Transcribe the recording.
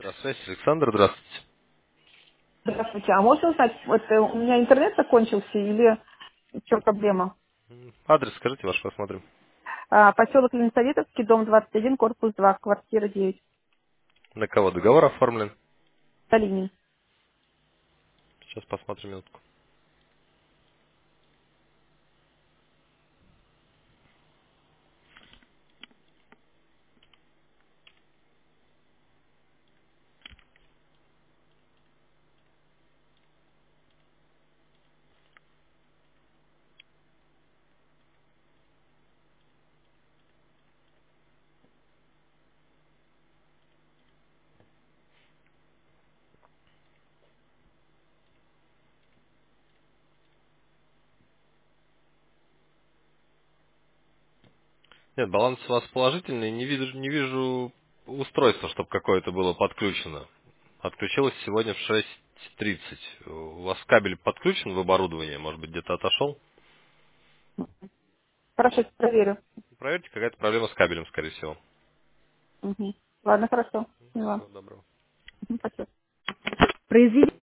Связь, Александр, здравствуйте. Здравствуйте. А можно узнать, вот у меня интернет закончился или в чем проблема? Адрес скажите ваш, посмотрим. Поселок Ленсоветовский, дом 21, корпус 2, квартира 9, На кого договор оформлен? Калинин. Сейчас посмотрим минутку. Нет, баланс у вас положительный, не вижу устройства, чтобы какое-то было подключено. Отключилось сегодня в 6:30. У вас кабель подключен в оборудование, может быть, где-то отошел? Хорошо, проверю. Проверьте, какая-то проблема с кабелем, скорее всего. Мгм. Ладно, хорошо. Поняла. Всего доброго. Мгм, спасибо. Произведите